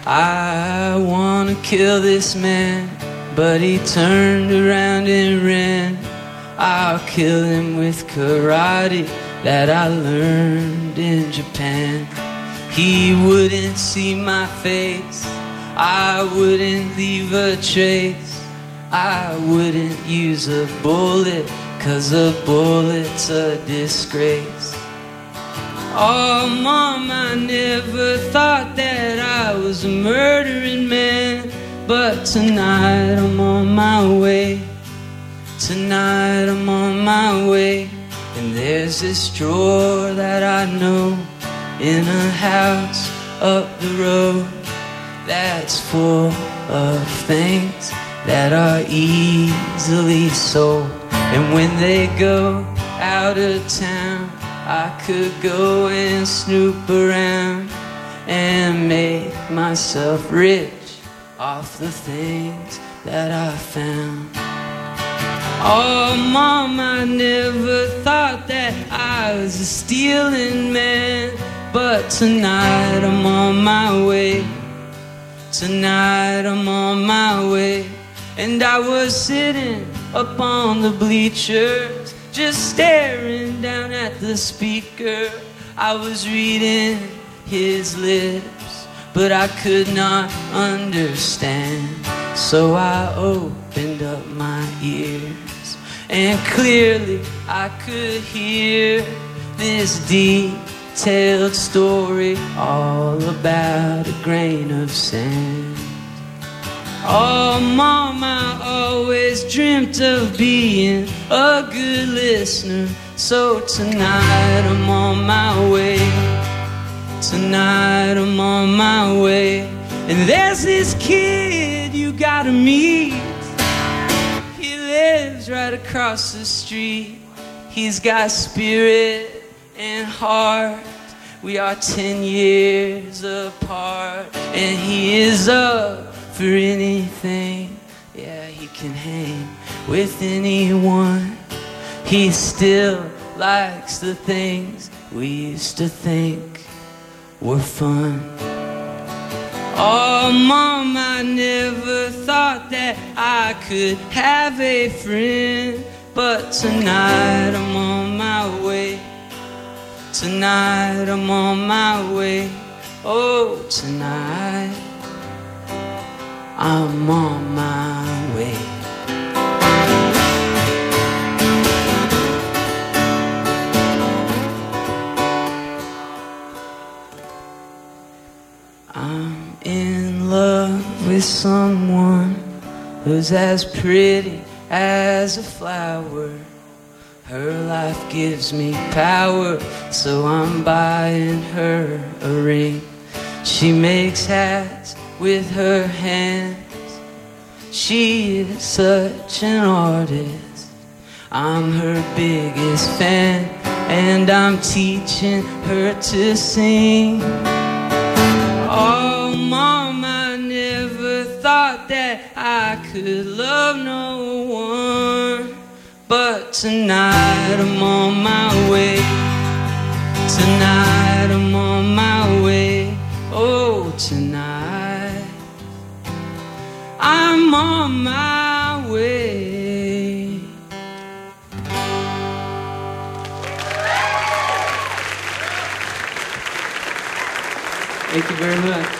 I wanna kill this man, but he turned around and ran. I'll kill him with karate that I learned in Japan. He wouldn't see my face, I wouldn't leave a trace. I wouldn't use a bullet, 'cause a bullet's a disgrace. Oh, Mom, I never thought that I was a murdering man, but tonight I'm on my way. Tonight I'm on my way. And there's this drawer that I know in a house up the road that's full of things that are easily sold. And when they go out of town, I could go and snoop around and make myself rich off the things that I found. Oh, Mom, I never thought that I was a stealing man, but tonight I'm on my way. Tonight I'm on my way. And I was sitting up on the bleachers, just staring down at the speaker. I was reading his lips, but I could not understand. So I opened up my ears, and clearly I could hear this detailed story all about a grain of sand. Oh, Mom, I always dreamt of being a good listener. So tonight I'm on my way. Tonight I'm on my way. And there's this kid you gotta meet. He lives right across the street. He's got spirit and heart. We are 10 years apart, and he is up for anything. Yeah, he can hang with anyone. He still likes the things we used to think were fun. Oh, Mom, I never thought that I could have a friend, but tonight I'm on my way. Tonight I'm on my way. Oh, tonight I'm on my way. I'm in love with someone who's as pretty as a flower. Her life gives me power, so I'm buying her a ring. She makes hats with her hands. She is such an artist. I'm her biggest fan, and I'm teaching her to sing. Oh, Mom, I never thought that I could love no one, but tonight I'm on my way. Tonight I'm on my way. Oh, tonight I'm on my way. Thank you very much.